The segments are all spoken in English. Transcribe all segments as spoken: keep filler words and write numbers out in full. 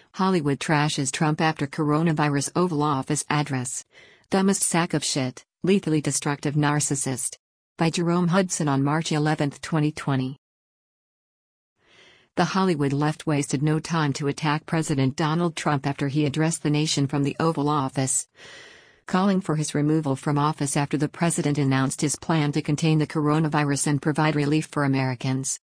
Hollywood trashes Trump after coronavirus Oval Office address. Dumbest sack of shit, lethally destructive narcissist. By Jerome Hudson on March eleventh, twenty twenty. The Hollywood left wasted no time to attack President Donald Trump after he addressed the nation from the Oval Office, calling for his removal from office after the president announced his plan to contain the coronavirus and provide relief for Americans.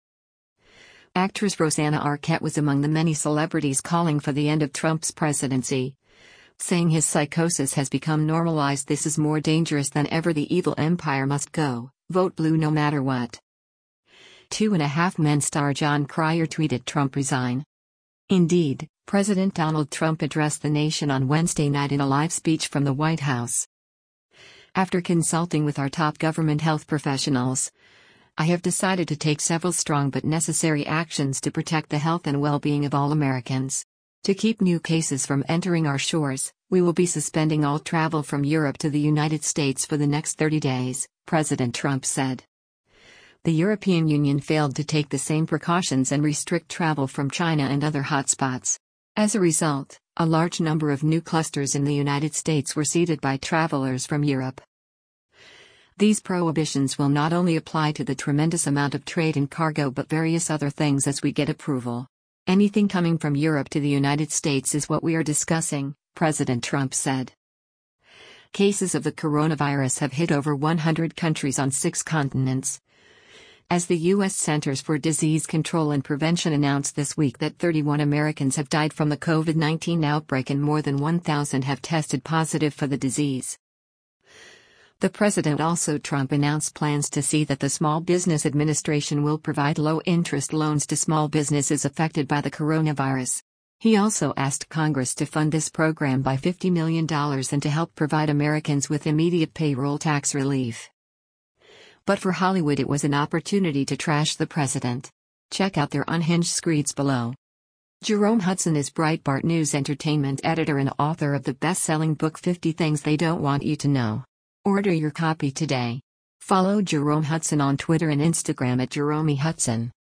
Actress Rosanna Arquette was among the many celebrities calling for the end of Trump's presidency, saying his psychosis has become normalized. This is more dangerous than ever. The evil empire must go. Vote blue no matter what. Two and a Half Men star Jon Cryer tweeted Trump resign. Indeed, President Donald Trump addressed the nation on Wednesday night in a live speech from the White House. After consulting with our top government health professionals, I have decided to take several strong but necessary actions to protect the health and well-being of all Americans. To keep new cases from entering our shores, we will be suspending all travel from Europe to the United States for the next thirty days, President Trump said. The European Union failed to take the same precautions and restrict travel from China and other hotspots. As a result, a large number of new clusters in the United States were seeded by travelers from Europe. These prohibitions will not only apply to the tremendous amount of trade and cargo but various other things as we get approval. Anything coming from Europe to the United States is what we are discussing, President Trump said. Cases of the coronavirus have hit over one hundred countries on six continents, as the U S Centers for Disease Control and Prevention announced this week that thirty-one Americans have died from the COVID nineteen outbreak and more than one thousand have tested positive for the disease. The president also Trump announced plans to see that the Small Business Administration will provide low-interest loans to small businesses affected by the coronavirus. He also asked Congress to fund this program by fifty million dollars and to help provide Americans with immediate payroll tax relief. But for Hollywood it was an opportunity to trash the president. Check out their unhinged screeds below. Jerome Hudson is Breitbart News entertainment editor and author of the best-selling book fifty Things They Don't Want You to Know. Order your copy today. Follow Jerome Hudson on Twitter and Instagram at Jerome Hudson.